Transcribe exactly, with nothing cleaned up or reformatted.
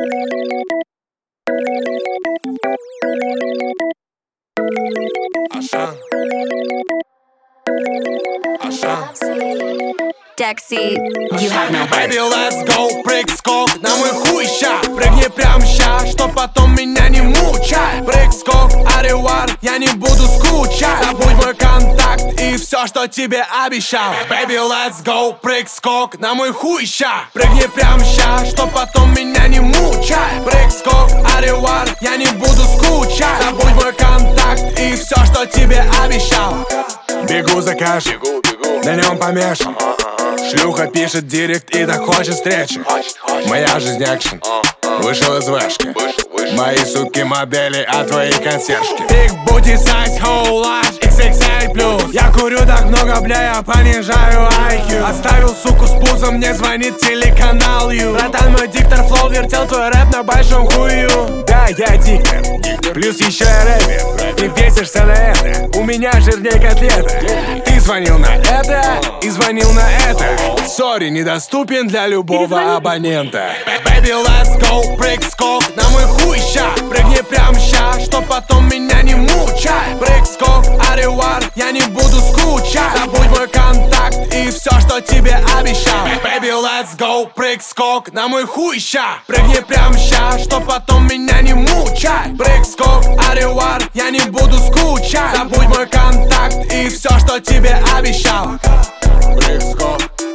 Ашан. Ашан. Dexy, you have no heart. Baby, let's go, прыг-скок на мой хуй ща. Прыгни прям ща, чтоб потом меня не мучай. Прыг-скок, аривар, я не буду скучать. Забудь мой контакт и все, что тебе обещал. Baby, let's go, прыг-скок на мой хуй ща. Прыгни прям ща, чтоб потом меня не мучай. Прыг-скок, аривар, я не буду скучать. Забудь мой контакт и все, что тебе обещал. Бегу за кэш, на нем помешан. Шлюха пишет директ и так хочет встречи. Моя жизнь экшен, вышел из вешки. Мои сутки модели, а твои консьержки. Big booty size, whole large, икс икс эль плюс. Я курю так много, бля, я понижаю ай кью. Оставил суку с пузом, мне звонит телеканал Ю. Братан, мой диктор флоу вертел твой рэп на большом хую. Да, я диктор, плюс еще и рэпер. Ты бесишься на это, у меня жирнее котлета. Ты звонил на это и звонил на это. Сори, недоступен для любого абонента. Baby, let's go, прыг-скок на мой хуй ща. Прыгни прям ща, чтоб потом меня не мучай. Прыг-скок, аривар, я не буду скучать. Забудь мой контакт и все, что тебе обещал. Baby, let's go, прыг-скок на мой хуй ща. Прыгни прям ща, чтоб потом меня не мучай. Прыг-скок, аривар, я не буду скучать. Забудь мой контакт и все, что тебе обещал. Прыг-скок.